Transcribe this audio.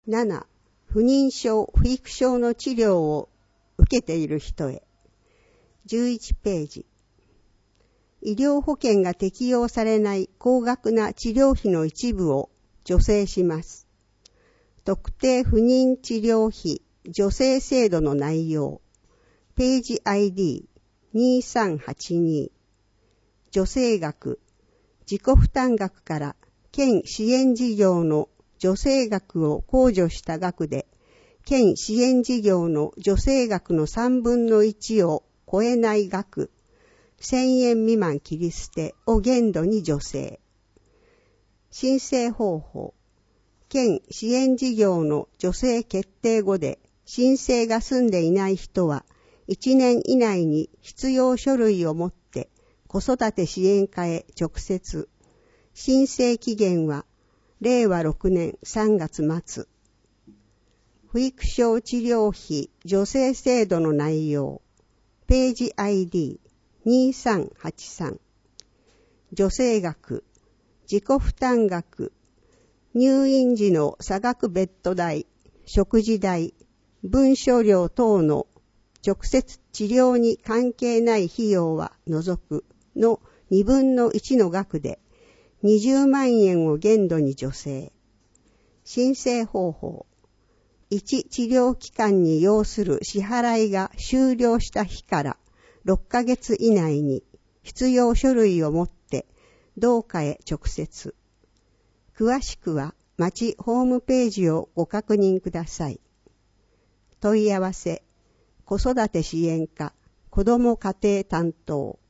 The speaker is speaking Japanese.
7、不妊症、不育症の治療を受けている人へ。11ページ。医療保険が適用されない高額な治療費の一部を助成します。特定不妊治療費助成制度の内容。ページ ID2382。助成額。自己負担額から県支援事業の助成額を控除した額で、県支援事業の助成額の3分の1を超えない額、1000円未満切り捨てを限度に助成。申請方法。県支援事業の助成決定後で申請が済んでいない人は、1年以内に必要書類を持って子育て支援課へ直接。申請期限は令和6年3月末。不育症治療費助成制度の内容。ページ ID2383。助成額。自己負担額。入院時の差額ベッド代、食事代、文書料等の直接治療に関係ない費用は除くの2分の1の額で20万円を限度に助成。申請方法。1治療期間に要する支払いが終了した日から6ヶ月以内に必要書類を持って同課へ直接。詳しくは町ホームページをご確認ください。問い合わせ、子育て支援課、子ども家庭担当。